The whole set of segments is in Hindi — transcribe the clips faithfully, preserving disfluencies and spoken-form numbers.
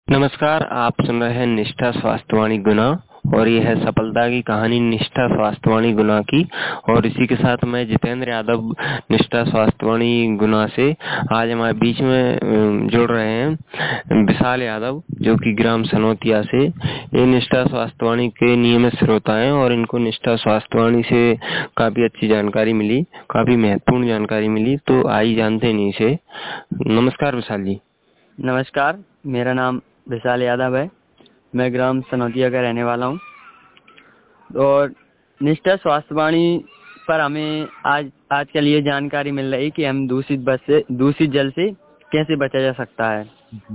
नमस्कार, आप सुन रहे हैं निष्ठा स्वास्थ्यवाणी गुना और ये है सफलता की कहानी निष्ठा स्वास्थ्यवाणी गुना की। और इसी के साथ मैं जितेंद्र यादव निष्ठा स्वास्थ्यवाणी गुना से आज हमारे बीच में जुड़ रहे हैं विशाल यादव, जो कि ग्राम सनौतिया से ये निष्ठा स्वास्थ्यवाणी के नियमित श्रोता हैं और इनको निष्ठा स्वास्थ्यवाणी से काफी अच्छी जानकारी मिली, काफी महत्वपूर्ण जानकारी मिली। तो आई जानते नहीं से। नमस्कार विशाल जी। नमस्कार, मेरा नाम विशाल यादव है। मैं ग्राम सनौतिया का रहने वाला हूँ और निष्ठा स्वास्थ्यवाणी पर हमें आज आजकल ये जानकारी मिल रही कि हम दूषित बस से दूषित जल से कैसे बचा जा सकता है।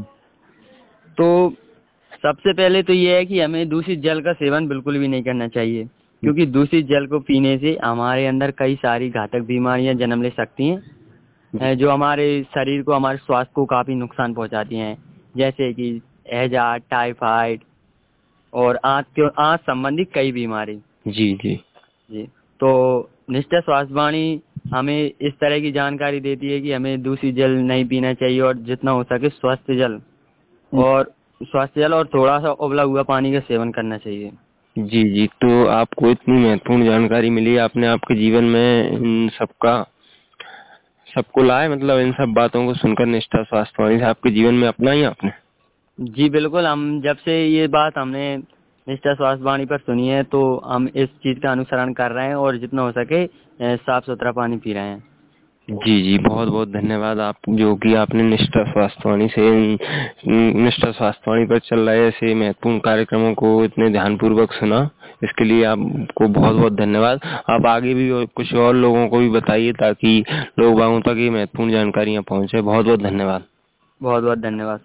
तो सबसे पहले तो ये है कि हमें दूषित जल का सेवन बिल्कुल भी नहीं करना चाहिए, क्योंकि दूषित जल को पीने से हमारे अंदर कई सारी घातक बीमारियां जन्म ले सकती हैं, जो हमारे शरीर को, हमारे स्वास्थ्य को काफ़ी नुकसान पहुंचाती हैं, जैसे कि हैजा, टाइफाइड और आंत के आंत संबंधी कई बीमारी। जी जी जी तो निष्ठा स्वास्थ्यवाणी हमें इस तरह की जानकारी देती है कि हमें दूषित जल नहीं पीना चाहिए और जितना हो सके स्वस्थ जल और स्वस्थ जल और थोड़ा सा उबला हुआ पानी का सेवन करना चाहिए। जी जी तो आपको इतनी महत्वपूर्ण जानकारी मिली, आपने आपके जीवन में इन सबका सबको लाए, मतलब इन सब बातों को सुनकर निष्ठा स्वास्थ्यवाणी से आपके जीवन में अपनाई आपने? जी बिल्कुल, हम जब से ये बात हमने निष्ठा स्वास्थ्यवाणी पर सुनी है तो हम इस चीज़ का अनुसरण कर रहे हैं और जितना हो सके साफ सुथरा पानी पी रहे हैं। जी जी बहुत बहुत धन्यवाद आप, जो कि आपने निष्ठा स्वास्थ्यवाणी से निष्ठा स्वास्थ्यवाणी पर चल रहे ऐसे महत्वपूर्ण कार्यक्रमों को इतने ध्यानपूर्वक सुना। इसके लिए आपको बहुत बहुत धन्यवाद। आप आगे भी कुछ और लोगों को भी बताइए ताकि लोग बागों तक ये महत्वपूर्ण जानकारियाँ पहुँचे। बहुत बहुत धन्यवाद। बहुत बहुत धन्यवाद।